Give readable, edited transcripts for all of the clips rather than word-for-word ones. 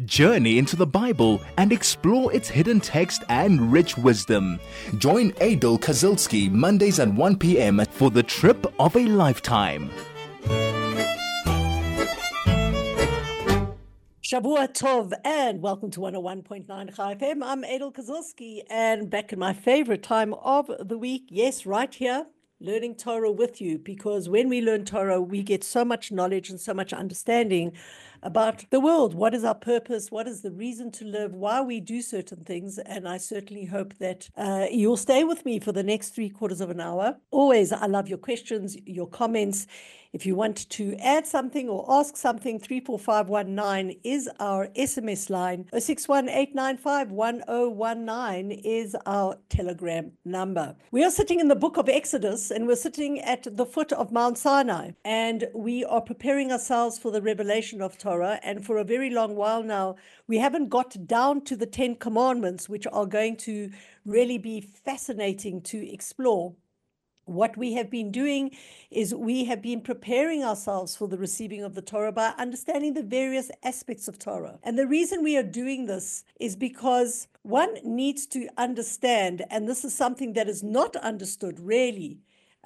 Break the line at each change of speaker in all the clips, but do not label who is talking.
Journey into the Bible and explore its hidden text and rich wisdom. Join Adel Kazilsky Mondays at 1 p.m. for the trip of a lifetime.
Shavua Tov, and welcome to 101.9 Chai FM. I'm Adel Kazilsky, and back in my favorite time of the week, yes, right here, learning Torah with you, because when we learn Torah, we get so much knowledge and so much understanding about the world. What is our purpose? What is the reason to live? Why we do certain things? And I certainly hope that you'll stay with me for the next 3/4 of an hour. Always, I love your questions, your comments. If you want to add something or ask something, 34519 is our SMS line. 0618951019 is our Telegram number. We are sitting in the book of Exodus, and we're sitting at the foot of Mount Sinai, and we are preparing ourselves for the revelation of Torah. And for a very long while now, we haven't got down to the 10 commandments, which are going to really be fascinating to explore. What we have been doing is we have been preparing ourselves for the receiving of the Torah by understanding the various aspects of Torah. And the reason we are doing this is because one needs to understand, and this is something that is not understood really,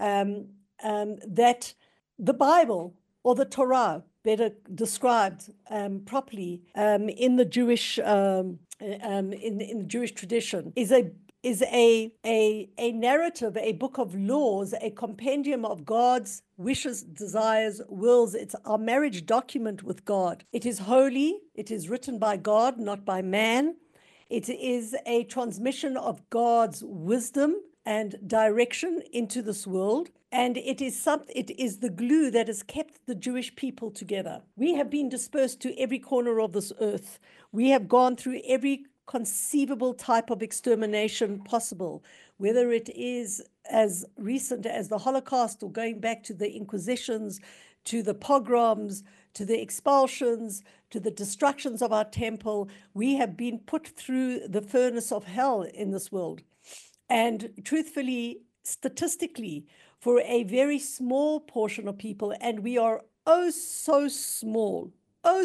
that the Bible, or the Torah, better described properly in the Jewish in the Jewish tradition, is a narrative, a book of laws, a compendium of God's wishes, desires, wills. It's our marriage document with God. It is holy. It is written by God, not by man. It is a transmission of God's wisdom and direction into this world. And it is the glue that has kept the Jewish people together. We have been dispersed to every corner of this earth. We have gone through every conceivable type of extermination possible, whether it is as recent as the Holocaust or going back to the Inquisitions, to the pogroms, to the expulsions, to the destructions of our temple. We have been put through the furnace of hell in this world. And truthfully, statistically, for a very small portion of people, and we are oh so small,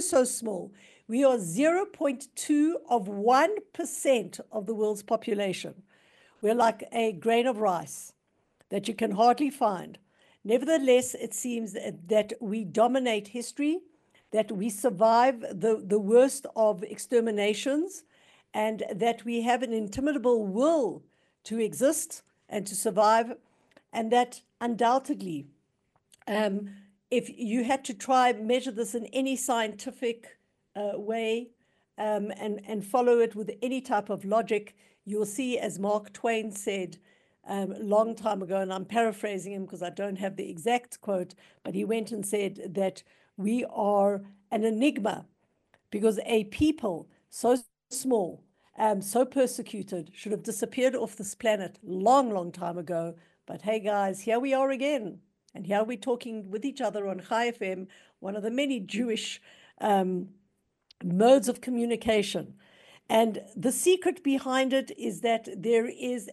we are 0.2 of 1% of the world's population. We're like a grain of rice that you can hardly find. Nevertheless, it seems that we dominate history, that we survive the worst of exterminations, and that we have an indomitable will to exist and to survive, and that undoubtedly, if you had to try measure this in any scientific way and follow it with any type of logic, you'll see, as Mark Twain said a long time ago, and I'm paraphrasing him because I don't have the exact quote, but he went and said that we are an enigma because a people so small, so persecuted, should have disappeared off this planet long time ago. But hey guys, here we are again, and here we're talking with each other on Chai FM, one of the many Jewish modes of communication. And the secret behind it is that there is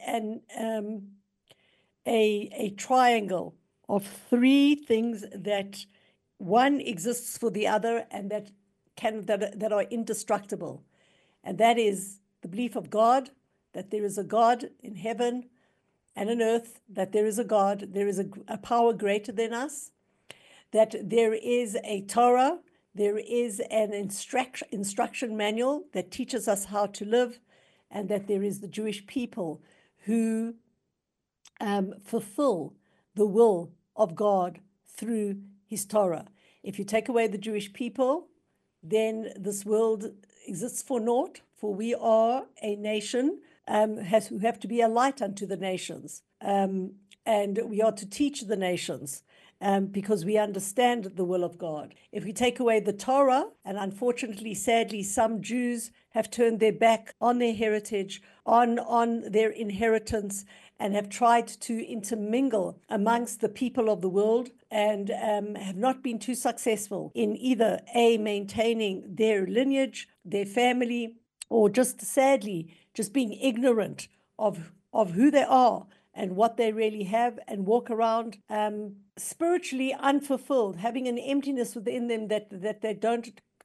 a triangle of three things that one exists for the other, and that are indestructible. And that is the belief of God, that there is a God in heaven and on earth, that there is a God, there is a power greater than us, that there is a Torah, there is an instruction manual that teaches us how to live, and that there is the Jewish people who fulfill the will of God through his Torah. If you take away the Jewish people, then this world exists for naught, for we are a nation who have to be a light unto the nations, and we are to teach the nations. Because we understand the will of God. If we take away the Torah, and unfortunately, sadly, some Jews have turned their back on their heritage, on their inheritance, and have tried to intermingle amongst the people of the world, and have not been too successful in either maintaining their lineage, their family, or just sadly, just being ignorant of who they are and what they really have, and walk around spiritually unfulfilled, having an emptiness within them that they don't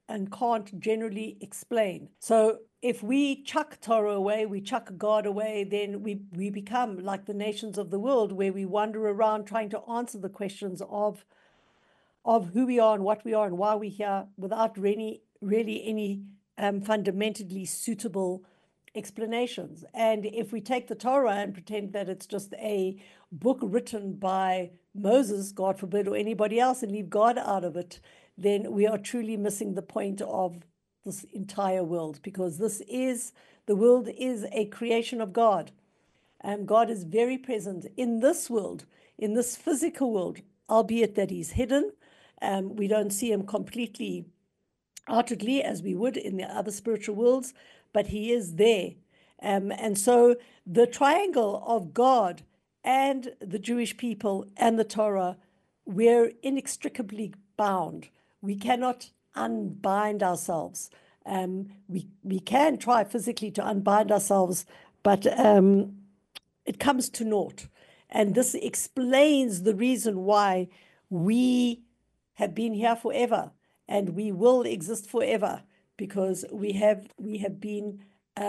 and can't generally explain. So if we chuck Torah away, we chuck God away, then we become like the nations of the world, where we wander around trying to answer the questions of who we are and what we are and why we're here, without really any fundamentally suitable explanations. And if we take the Torah and pretend that it's just a book written by Moses, God forbid, or anybody else, and leave God out of it, then we are truly missing the point of this entire world, because the world is a creation of God. And God is very present in this world, in this physical world, albeit that he's hidden. We don't see him completely outwardly as we would in the other spiritual worlds, but he is there. And so the triangle of God and the Jewish people and the Torah, we're inextricably bound. We cannot unbind ourselves. We can try physically to unbind ourselves, but it comes to naught. And this explains the reason why we have been here forever and we will exist forever, because we have been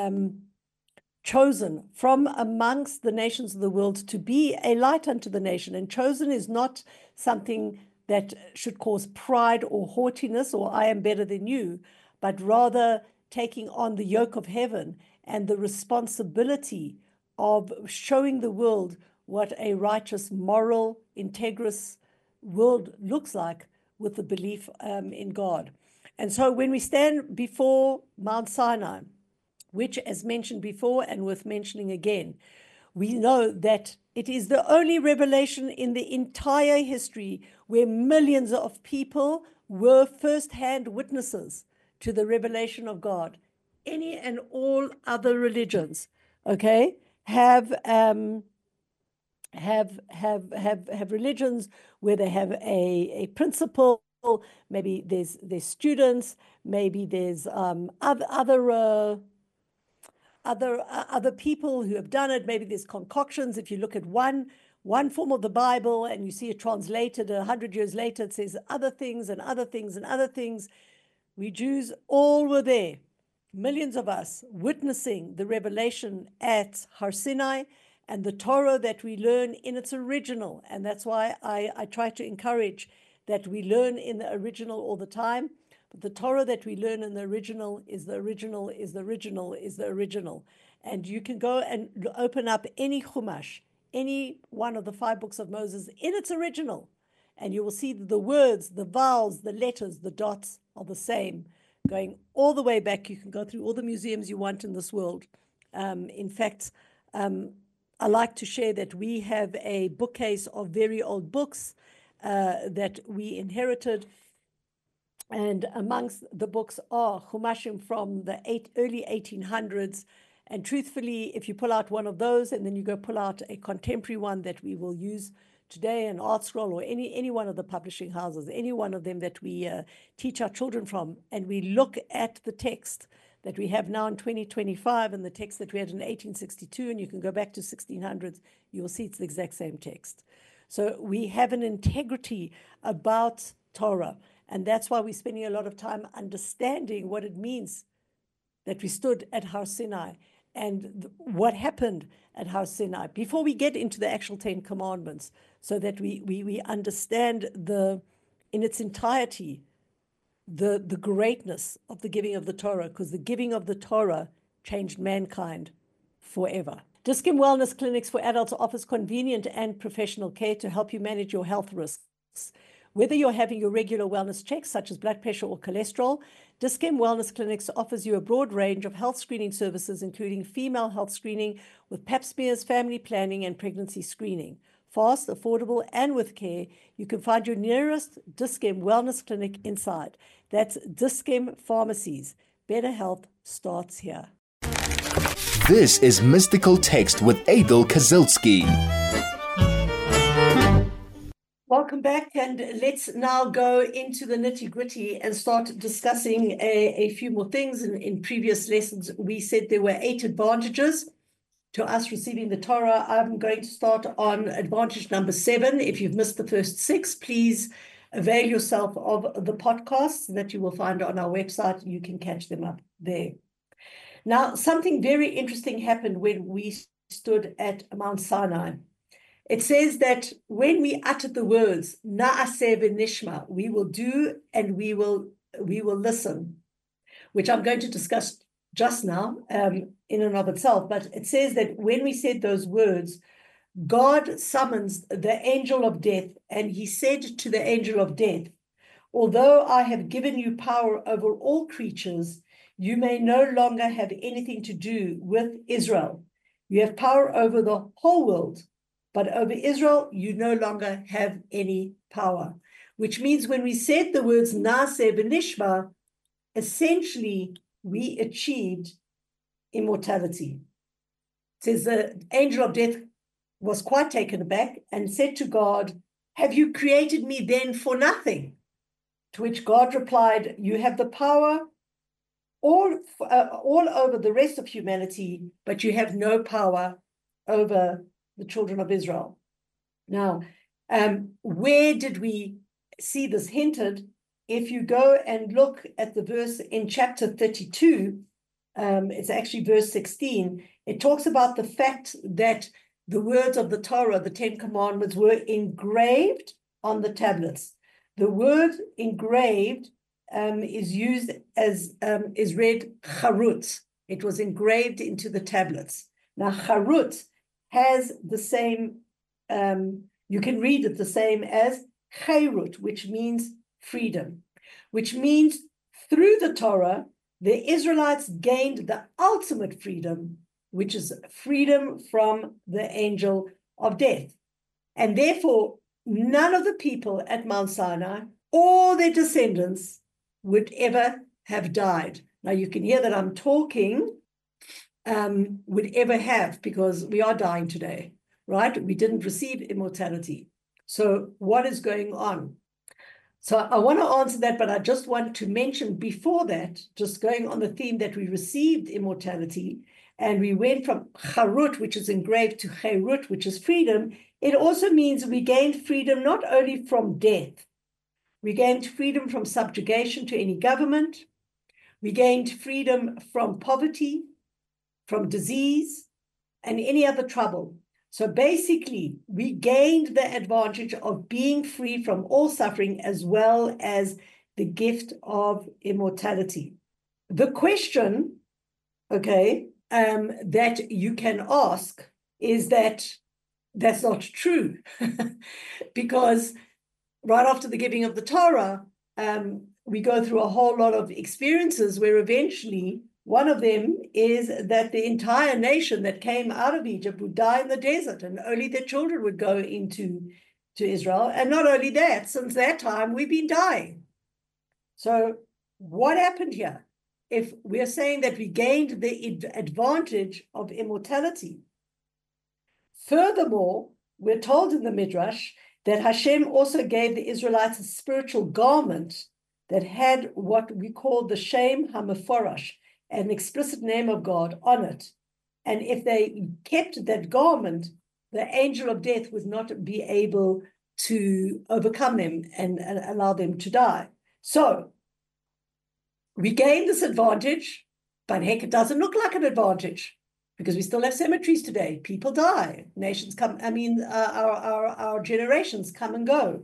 chosen from amongst the nations of the world to be a light unto the nation. And chosen is not something that should cause pride or haughtiness or I am better than you, but rather taking on the yoke of heaven and the responsibility of showing the world what a righteous, moral, integrous world looks like, with the belief in God. And so when we stand before Mount Sinai, which, as mentioned before and worth mentioning again, we know that it is the only revelation in the entire history where millions of people were first-hand witnesses to the revelation of God. Any and all other religions, okay, have religions where they have a principle. Maybe there's students, maybe there's other people who have done it. Maybe there's concoctions. If you look at one form of the Bible and you see it translated 100 years later, it says other things and other things and other things. We Jews all were there, millions of us, witnessing the revelation at Har Sinai and the Torah that we learn in its original. And that's why I try to encourage that we learn in the original all the time. But the Torah that we learn in the original is the original, is the original, is the original. And you can go and open up any Chumash, any one of the 5 books of Moses in its original, and you will see that the words, the vowels, the letters, the dots are the same, going all the way back. You can go through all the museums you want in this world. In fact, I like to share that we have a bookcase of very old books that we inherited. And amongst the books are Chumashim from the early 1800s. And truthfully, if you pull out one of those and then you go pull out a contemporary one that we will use today, an Art Scroll, or any one of the publishing houses, any one of them that we teach our children from, and we look at the text that we have now in 2025 and the text that we had in 1862, and you can go back to 1600s, you will see it's the exact same text. So we have an integrity about Torah. And that's why we're spending a lot of time understanding what it means that we stood at Har Sinai and what happened at Har Sinai before we get into the actual 10 Commandments, so that we understand in its entirety the greatness of the giving of the Torah, because the giving of the Torah changed mankind forever. Diskim Wellness Clinics for Adults offers convenient and professional care to help you manage your health risks. Whether you're having your regular wellness checks, such as blood pressure or cholesterol, Diskim Wellness Clinics offers you a broad range of health screening services, including female health screening with pap smears, family planning, and pregnancy screening. Fast, affordable, and with care, you can find your nearest Diskim Wellness Clinic inside. That's Diskim Pharmacies. Better health starts here.
This is Mystical Text with Adel Kazilsky.
Welcome back, and let's now go into the nitty-gritty and start discussing a few more things. In previous lessons, we said there were 8 advantages to us receiving the Torah. I'm going to start on advantage number 7. If you've missed the first 6, please avail yourself of the podcasts that you will find on our website. You can catch them up there. Now, something very interesting happened when we stood at Mount Sinai. It says that when we uttered the words, Na'aseh v'nishma, we will do and we will listen, which I'm going to discuss just now in and of itself. But it says that when we said those words, God summons the angel of death, and he said to the angel of death, although I have given you power over all creatures, you may no longer have anything to do with Israel. You have power over the whole world, but over Israel, you no longer have any power. Which means when we said the words Na'aseh v'nishma, essentially we achieved immortality. It says the angel of death was quite taken aback and said to God, have you created me then for nothing? To which God replied, you have the power all over the rest of humanity, but you have no power over the children of Israel. Now, where did we see this hinted? If you go and look at the verse in chapter 32, it's actually verse 16, it talks about the fact that the words of the Torah, the 10 Commandments, were engraved on the tablets. The word engraved is used as, is read charut. It was engraved into the tablets. Now, charut has the same, you can read it the same as chayrut, which means freedom, which means through the Torah, the Israelites gained the ultimate freedom, which is freedom from the angel of death. And therefore, none of the people at Mount Sinai or their descendants would ever have died. Now, you can hear that I'm talking would ever have, because we are dying today, right? We didn't receive immortality. So what is going on? So I want to answer that, but I just want to mention before that, just going on the theme that we received immortality, and we went from charut, which is engraved, to chayrut, which is freedom. It also means we gained freedom not only from death, we gained freedom from subjugation to any government, we gained freedom from poverty, from disease, and any other trouble. So basically, we gained the advantage of being free from all suffering, as well as the gift of immortality. The question, okay, that you can ask is that that's not true, because right after the giving of the Torah, we go through a whole lot of experiences where eventually one of them is that the entire nation that came out of Egypt would die in the desert, and only their children would go into Israel. And not only that, since that time, we've been dying. So what happened here? If we're saying that we gained the advantage of immortality, furthermore, we're told in the Midrash that Hashem also gave the Israelites a spiritual garment that had what we call the Shem HaMeforash, an explicit name of God on it. And if they kept that garment, the angel of death would not be able to overcome them and allow them to die. So we gain this advantage, but heck, it doesn't look like an advantage, because we still have cemeteries today. People die. Nations come, our generations come and go.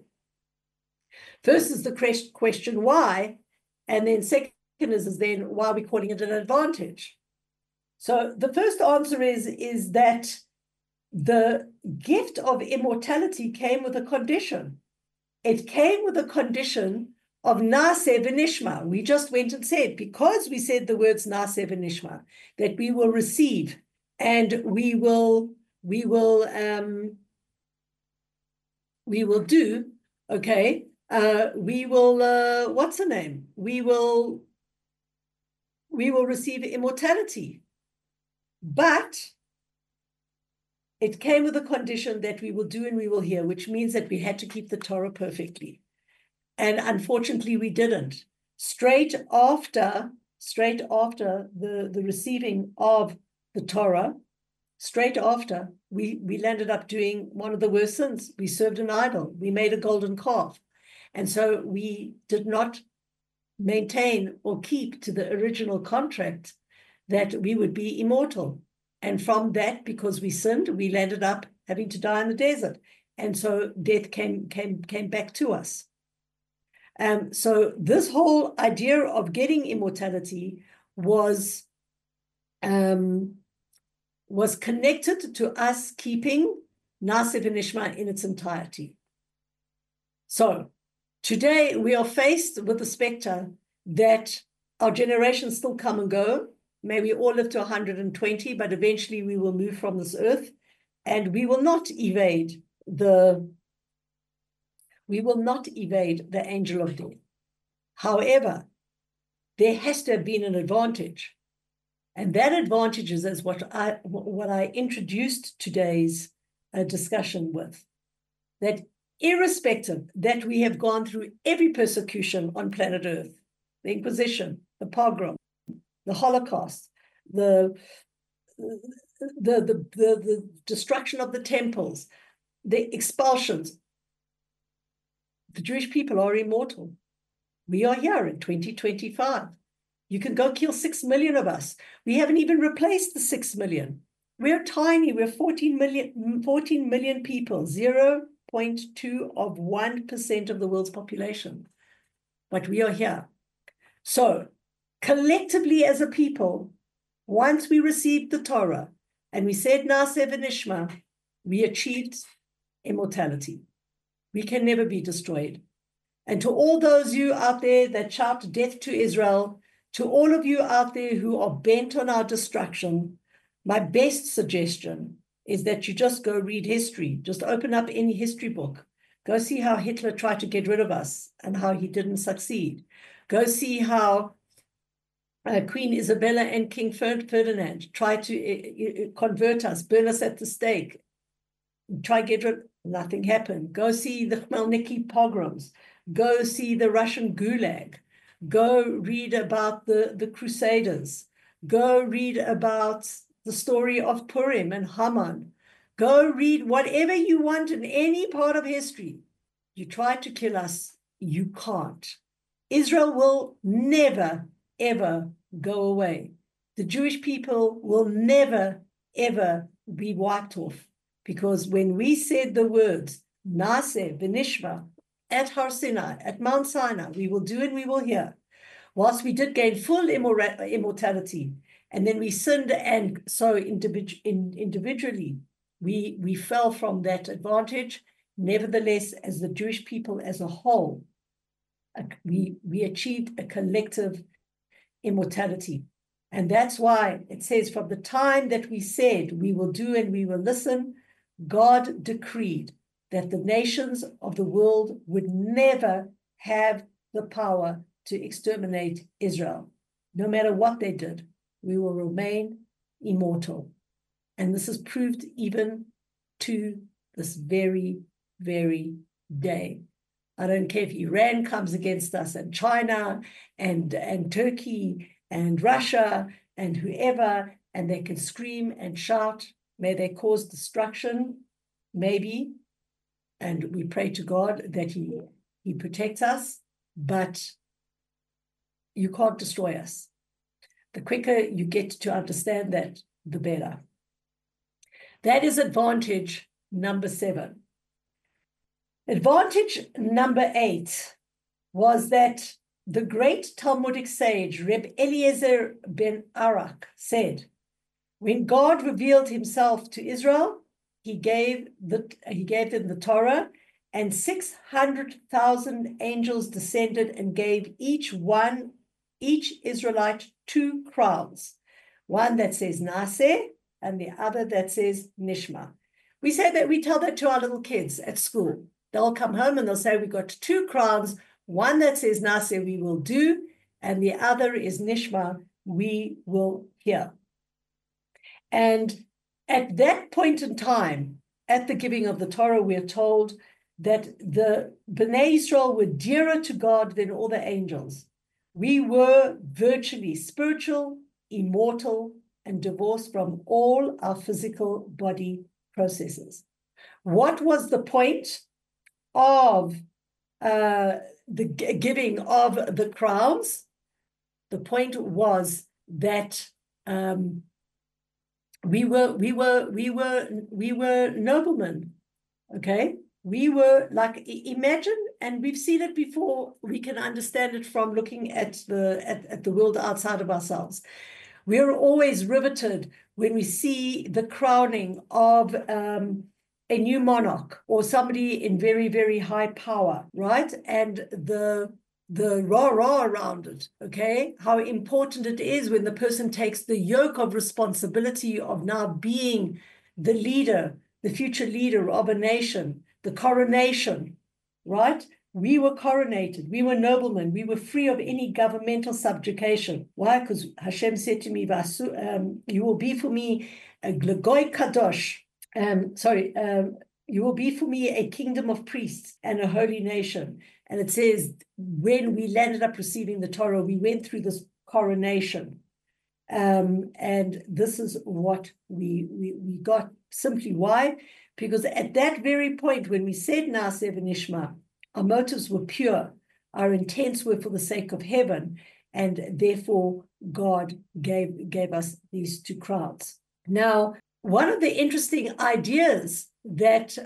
First is the question why, and then second is then why are we calling it an advantage? So the first answer is that the gift of immortality came with a condition. It came with a condition of Na'aseh v'nishma. We just went and said, because we said the words Na'aseh v'nishma, that we will receive and we will do, okay, we will, what's the name? We will receive immortality. But it came with a condition that we will do and we will hear, which means that we had to keep the Torah perfectly. And unfortunately, we didn't. Straight after the receiving of the Torah, straight after, we landed up doing one of the worst sins. We served an idol. We made a golden calf. And so we did not maintain or keep to the original contract that we would be immortal. And from that, because we sinned, we landed up having to die in the desert. And so death came back to us. So this whole idea of getting immortality was connected to us keeping Na'aseh V'Nishma in its entirety. So today we are faced with the specter that our generations still come and go. May we all live to 120, but eventually we will move from this earth, and we will not evade the angel of death. However, there has to have been an advantage. And that advantage is as what I introduced today's discussion with, that irrespective that we have gone through every persecution on planet Earth, the Inquisition, the pogrom, the Holocaust, the destruction of the temples, the expulsions, the Jewish people are immortal. We are here in 2025. You can go kill 6 million of us. We haven't even replaced the 6 million. We're tiny. We're 14 million people, 0.2 of 1% of the world's population. But we are here. So collectively as a people, once we received the Torah and we said Na'aseh V'Nishma, we achieved immortality. We can never be destroyed. And to all those you out there that shout death to Israel, to all of you out there who are bent on our destruction, my best suggestion is that you just go read history. Just open up any history book. Go see how Hitler tried to get rid of us and how he didn't succeed. Go see how Queen Isabella and King Ferdinand tried to convert us, burn us at the stake, try to get rid, nothing happened. Go see the Khmelnytsky pogroms. Go see the Russian Gulag. Go read about the Crusaders. Go read about the story of Purim and Haman. Go read whatever you want in any part of history. You try to kill us, you can't. Israel will never, ever go away. The Jewish people will never, ever be wiped off. Because when we said the words, Na'aseh V'Nishma, at Har Sinai, at Mount Sinai, we will do and we will hear. Whilst we did gain full immortality, and then we sinned, and so individually, we fell from that advantage. Nevertheless, as the Jewish people as a whole, we achieved a collective immortality. And that's why it says, from the time that we said we will do and we will listen, God decreed that the nations of the world would never have the power to exterminate Israel. No matter what they did, we will remain immortal. And this is proved even to this very, very day. I don't care if Iran comes against us, and China and Turkey and Russia and whoever, and they can scream and shout. May they cause destruction, maybe. And we pray to God that he protects us, but you can't destroy us. The quicker you get to understand that, the better. That is advantage number 7. Advantage number 8 was that the great Talmudic sage, Reb Eliezer ben Arak, said, when God revealed himself to Israel, he gave them the Torah, and 600,000 angels descended and gave each Israelite 2 crowns, one that says Na'aseh and the other that says Nishma. We tell that to our little kids at school. They'll come home and they'll say, we got 2 crowns, one that says Na'aseh, we will do, and the other is Nishma, we will hear. And at that point in time, at the giving of the Torah, we are told that the Bnei Israel were dearer to God than all the angels. We were virtually spiritual, immortal, and divorced from all our physical body processes. What was the point of the giving of the crowns. The point was that we were noblemen, okay? We were like, imagine, and we've seen it before, we can understand it from looking at the world outside of ourselves. We're always riveted when we see the crowning of a new monarch or somebody in very, very high power, right? And the rah-rah around it, okay? How important it is when the person takes the yoke of responsibility of now being the leader, the future leader of a nation, the coronation, right? We were coronated, we were noblemen, we were free of any governmental subjugation. Why? Because Hashem said to me, you will be for me a Glagoi Kadosh. You will be for me a kingdom of priests and a holy nation. And it says, when we landed up receiving the Torah, we went through this coronation. And this is what we got. Simply why? Because at that very point, when we said Naaseh v'nishma, our motives were pure. Our intents were for the sake of heaven. And therefore, God gave us these two crowns. Now, one of the interesting ideas that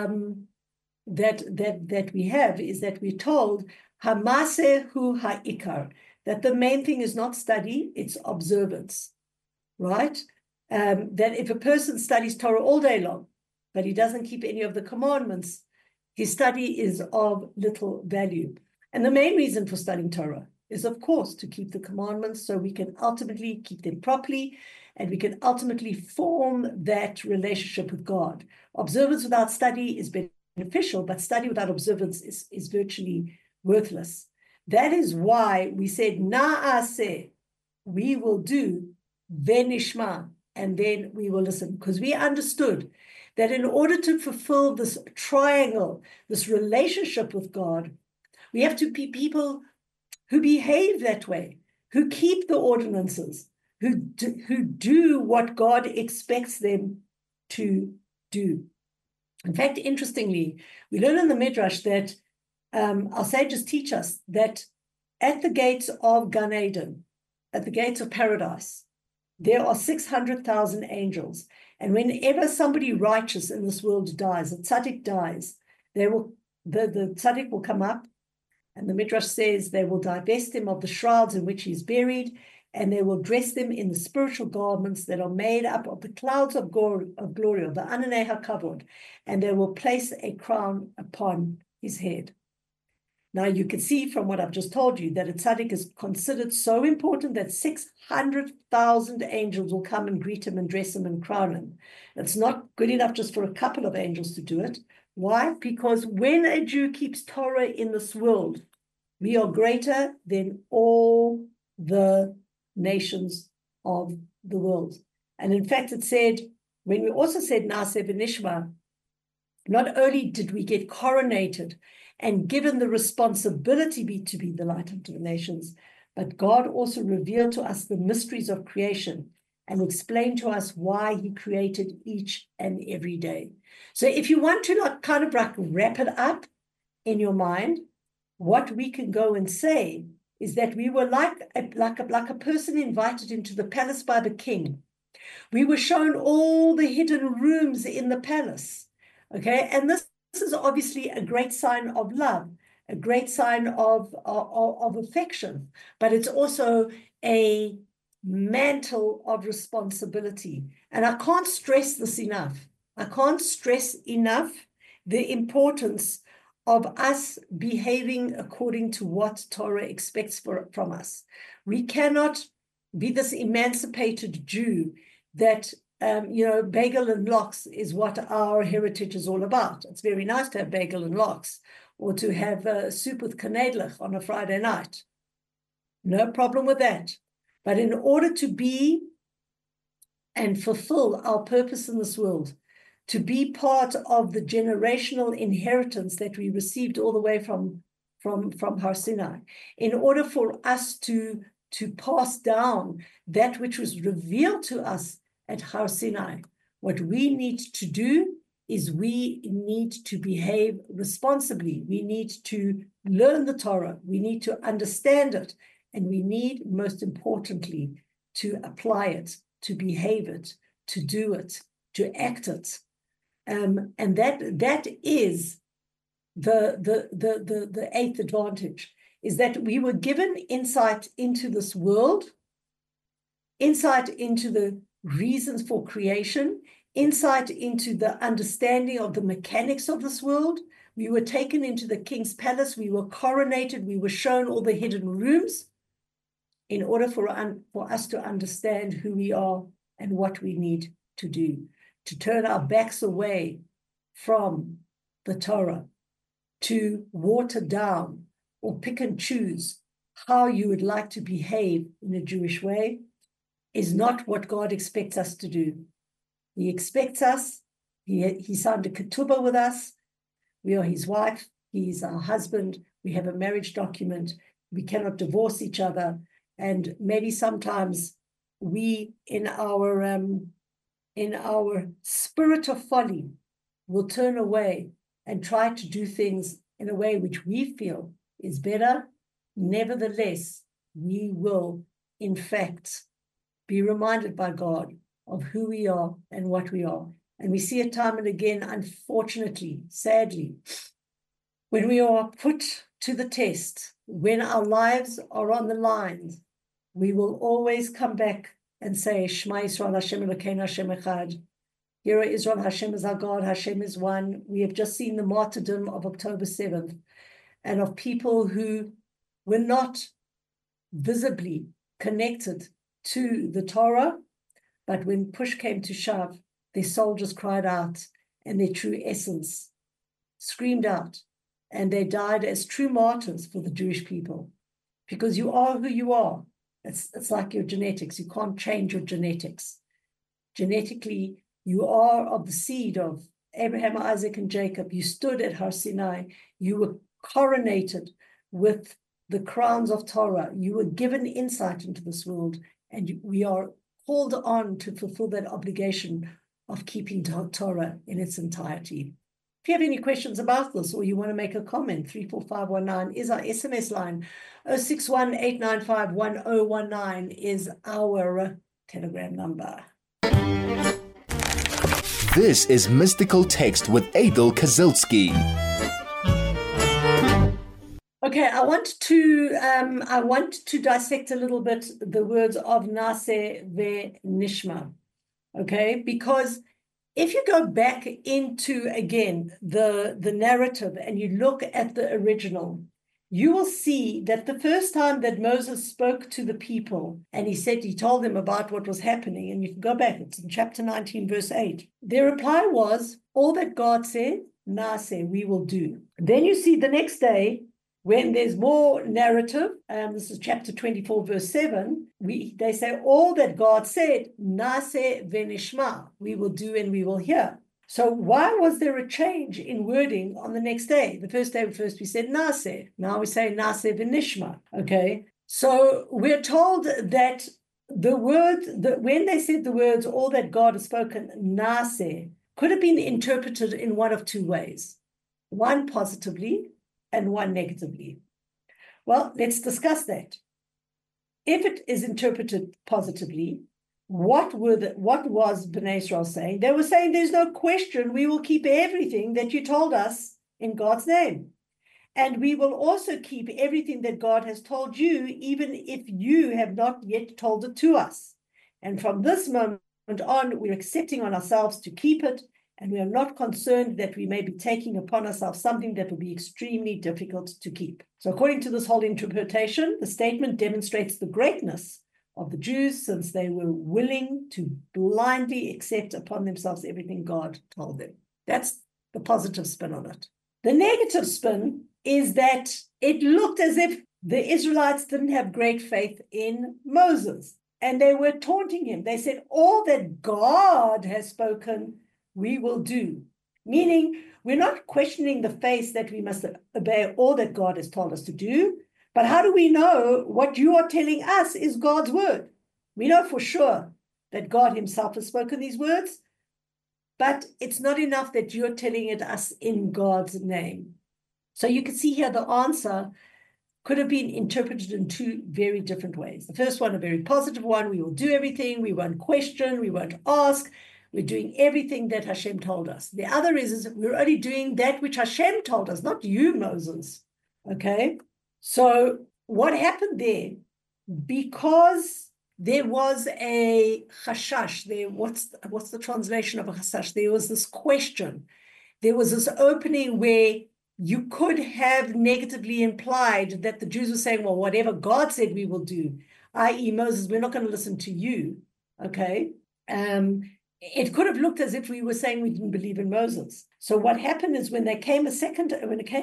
we have is that we're told Hamaseh hu ha'ikar, that the main thing is not study, it's observance, right? That if a person studies Torah all day long, but he doesn't keep any of the commandments, his study is of little value. And the main reason for studying Torah is, of course, to keep the commandments so we can ultimately keep them properly and we can ultimately form that relationship with God. Observance without study is beneficial, but study without observance is virtually worthless. That is why we said, Na'aseh, we will do, v'nishma, and then we will listen, because we understood that in order to fulfill this triangle, this relationship with God, we have to be people who behave that way, who keep the ordinances, who do what God expects them to do. In fact, interestingly, we learn in the Midrash that our sages teach us that at the gates of Gan Eden, at the gates of paradise, there are 600,000 angels. And whenever somebody righteous in this world dies, a tzaddik dies, the tzaddik will come up, and the Midrash says they will divest him of the shrouds in which he's buried, and they will dress them in the spiritual garments that are made up of the clouds of glory, of the Ananei HaKavod, and they will place a crown upon his head. Now, you can see from what I've just told you that a tzaddik is considered so important that 600,000 angels will come and greet him and dress him and crown him. It's not good enough just for a couple of angels to do it. Why? Because when a Jew keeps Torah in this world, we are greater than all the nations of the world. And in fact, it said, when we also said Naaseh v'nishma, not only did we get coronated and given the responsibility to be the light unto the nations, but God also revealed to us the mysteries of creation and explained to us why he created each and every day. So if you want to kind of wrap it up in your mind, what we can go and say is that we were like a person invited into the palace by the king. We were shown all the hidden rooms in the palace, okay? And this is obviously a great sign of love, a great sign of affection, but it's also a mantle of responsibility. And I can't stress this enough. I can't stress enough the importance of us behaving according to what Torah expects from us. We cannot be this emancipated Jew that, bagel and lox is what our heritage is all about. It's very nice to have bagel and lox or to have soup with knedlich on a Friday night. No problem with that. But in order to be and fulfill our purpose in this world, to be part of the generational inheritance that we received all the way from Har Sinai, in order for us to pass down that which was revealed to us at Har Sinai, what we need to do is we need to behave responsibly. We need to learn the Torah. We need to understand it. And we need, most importantly, to apply it, to behave it, to do it, to act it. And that is the eighth advantage, is that we were given insight into this world, insight into the reasons for creation, insight into the understanding of the mechanics of this world. We were taken into the king's palace. We were coronated. We were shown all the hidden rooms in order for us to understand who we are and what we need to do, to turn our backs away from the Torah, to water down or pick and choose how you would like to behave in a Jewish way is not what God expects us to do. He expects us, he signed a ketubah with us, we are his wife, he's our husband, we have a marriage document, we cannot divorce each other, and maybe sometimes we, in our spirit of folly, will turn away and try to do things in a way which we feel is better. Nevertheless, we will, in fact, be reminded by God of who we are and what we are. And we see it time and again, unfortunately, sadly, when we are put to the test, when our lives are on the line, we will always come back and say, Shema Yisrael, Hashem Elokeinu, Hashem Echad. Hear, O Israel, Hashem is our God, Hashem is one. We have just seen the martyrdom of October 7th and of people who were not visibly connected to the Torah, but when push came to shove, their soldiers cried out and their true essence screamed out, and they died as true martyrs for the Jewish people. Because you are who you are. It's like your genetics. You can't change your genetics. Genetically, you are of the seed of Abraham, Isaac, and Jacob. You stood at Har Sinai. You were coronated with the crowns of Torah. You were given insight into this world, and we are called on to fulfill that obligation of keeping Torah in its entirety. If you have any questions about this or you want to make a comment, 34519 is our SMS line. 061-895-1019 is our Telegram number.
This is Mystical Text with Adel Kazilsky.
Okay, I want to dissect a little bit the words of Nase ve-Nishma. Okay, because if you go back into, again, the narrative and you look at the original, you will see that the first time that Moses spoke to the people and he told them about what was happening, and you can go back, it's in chapter 19, verse 8. Their reply was, all that God said, Nase, we will do. Then you see the next day, when there's more narrative, this is chapter 24, verse 7, they say, all that God said, Nase v'nishma, we will do and we will hear. So why was there a change in wording on the next day? The first day, we said Nase. Now we say Nase v'nishma, okay? So we're told that the word, when they said the words, all that God has spoken, Nase, could have been interpreted in one of two ways. One positively, and one negatively. Well, let's discuss that. If it is interpreted positively, what was Bnei Israel saying? They were saying, there's no question, we will keep everything that you told us in God's name. And we will also keep everything that God has told you, even if you have not yet told it to us. And from this moment on, we're accepting on ourselves to keep it, and we are not concerned that we may be taking upon ourselves something that will be extremely difficult to keep. So according to this whole interpretation, the statement demonstrates the greatness of the Jews, since they were willing to blindly accept upon themselves everything God told them. That's the positive spin on it. The negative spin is that it looked as if the Israelites didn't have great faith in Moses, and they were taunting him. They said, all that God has spoken, we will do. Meaning, we're not questioning the faith that we must obey all that God has told us to do, but how do we know what you are telling us is God's word? We know for sure that God himself has spoken these words, but it's not enough that you're telling it us in God's name. So you can see here the answer could have been interpreted in two very different ways. The first one, a very positive one: we will do everything, we won't question, we won't ask, we're doing everything that Hashem told us. The other is we're only doing that which Hashem told us, not you, Moses. Okay? So what happened there? Because there was a chashash, what's the translation of a chashash? There was this question. There was this opening where you could have negatively implied that the Jews were saying, well, whatever God said we will do, i.e. Moses, we're not going to listen to you, okay? It could have looked as if we were saying we didn't believe in Moses. So what happened is when it came the second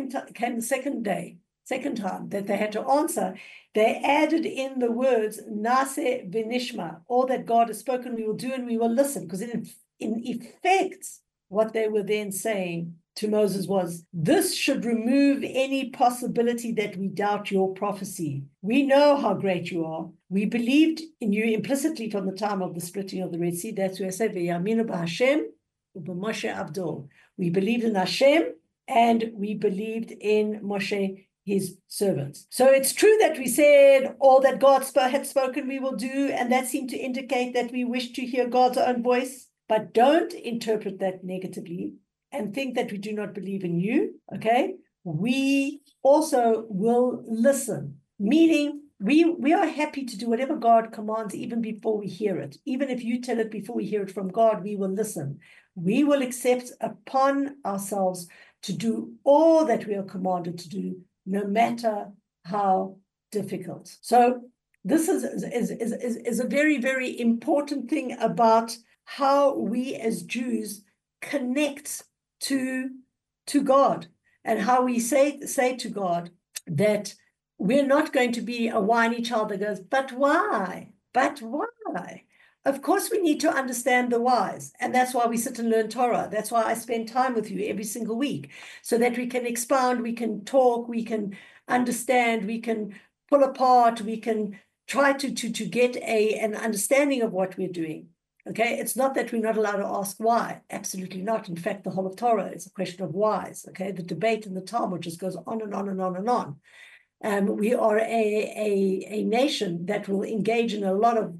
time that they had to answer, they added in the words, Nase v'nishma, all that God has spoken we will do and we will listen, because in effect, what they were then saying to Moses was, this should remove any possibility that we doubt your prophecy. We know how great you are. We believed in you implicitly from the time of the splitting of the Red Sea. That's where I said, V'yaminu b'Hashem u'b'Moshe Avdo. We believed in Hashem and we believed in Moshe, his servants. So it's true that we said all that God had spoken we will do, and that seemed to indicate that we wish to hear God's own voice, but don't interpret that negatively and think that we do not believe in you, okay? We also will listen, meaning we are happy to do whatever God commands even before we hear it. Even if you tell it before we hear it from God, we will listen. We will accept upon ourselves to do all that we are commanded to do, no matter how difficult. So this is a very, very important thing about how we as Jews connect to God, and how we say to God that we're not going to be a whiny child that goes, but why? But why? Of course, we need to understand the whys, and that's why we sit and learn Torah. That's why I spend time with you every single week, so that we can expound, we can talk, we can understand, we can pull apart, we can try to get an understanding of what we're doing. Okay, it's not that we're not allowed to ask why. Absolutely not. In fact, the whole of Torah is a question of whys. Okay, the debate in the Talmud just goes on and on and on and on. We are a nation that will engage in a lot of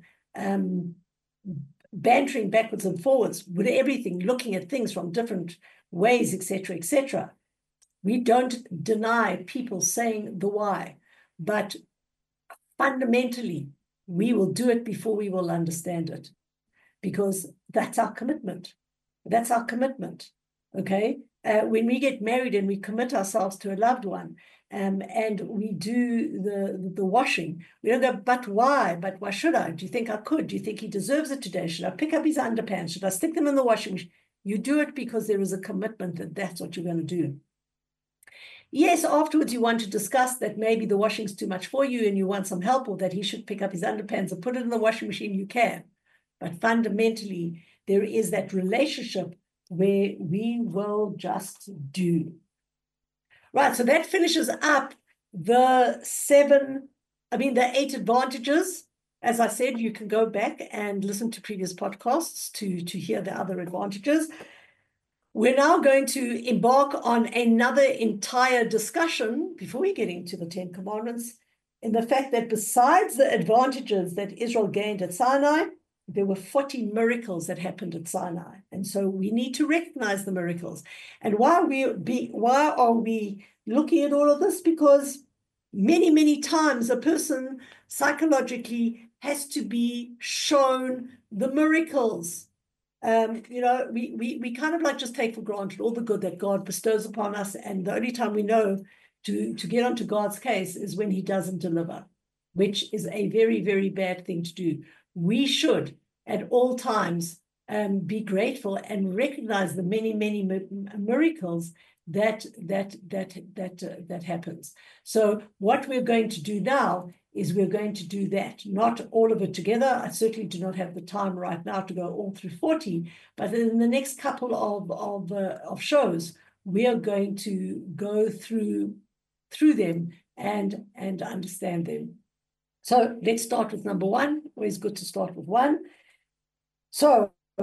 bantering backwards and forwards with everything, looking at things from different ways, etc., etc. We don't deny people saying the why, but fundamentally, we will do it before we will understand it, because that's our commitment. That's our commitment, okay? When we get married and we commit ourselves to a loved one, and we do the washing, we don't go, but why? But why should I? Do you think I could? Do you think he deserves it today? Should I pick up his underpants? Should I stick them in the washing machine? You do it because there is a commitment that that's what you're going to do. Yes, afterwards you want to discuss that maybe the washing's too much for you and you want some help, or that he should pick up his underpants and put it in the washing machine, you can. But fundamentally, there is that relationship where we will just do. Right, so that finishes up the 8 advantages. As I said, you can go back and listen to previous podcasts to hear the other advantages. We're now going to embark on another entire discussion before we get into the 10 Commandments, in the fact that besides the advantages that Israel gained at Sinai, there were 40 miracles that happened at Sinai. And so we need to recognize the miracles. And why are we looking at all of this? Because many, many times a person psychologically has to be shown the miracles. We kind of like just take for granted all the good that God bestows upon us. And the only time we know to get onto God's case is when he doesn't deliver, which is a very, very bad thing to do. We should at all times be grateful and recognize the many, many miracles that happens. So what we're going to do now is we're going to do that, not all of it together. I certainly do not have the time right now to go all through 40, but in the next couple of shows, we are going to go through them and understand them. So let's start with number 1. Always good to start with 1. So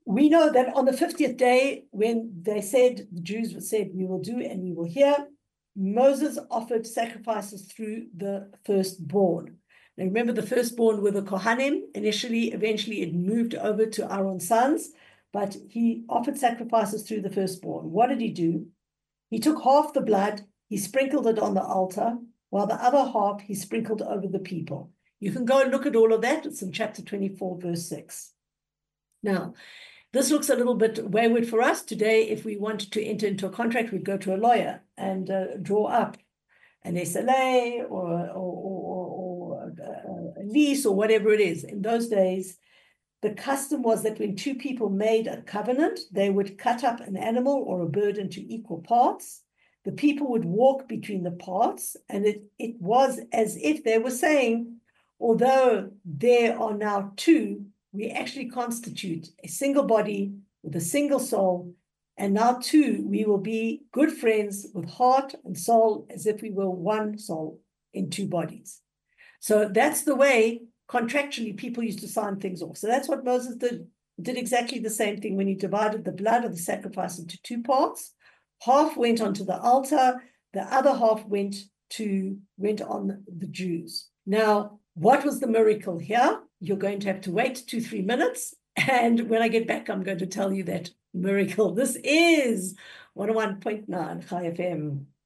we know that on the 50th day, when they said, the Jews said, we will do and we will hear, Moses offered sacrifices through the firstborn. Now remember, the firstborn were the Kohanim. Initially, eventually it moved over to Aaron's sons, but he offered sacrifices through the firstborn. What did he do? He took half the blood, he sprinkled it on the altar, while the other half he sprinkled over the people. You can go and look at all of that. It's in chapter 24, verse 6. Now, this looks a little bit wayward for us. Today, if we wanted to enter into a contract, we'd go to a lawyer and draw up an SLA or a lease or whatever it is. In those days, the custom was that when two people made a covenant, they would cut up an animal or a bird into equal parts. The people would walk between the parts, and it was as if they were saying, although there are now two, we actually constitute a single body with a single soul, and now two, we will be good friends with heart and soul as if we were one soul in two bodies. So that's the way contractually people used to sign things off. So that's what Moses did. Did exactly the same thing when he divided the blood of the sacrifice into two parts. Half went onto the altar, the other half went on the Jews. Now, what was the miracle here? You're going to have to wait 2-3 minutes. And when I get back, I'm going to tell you that miracle. This is 101.9 Chai FM.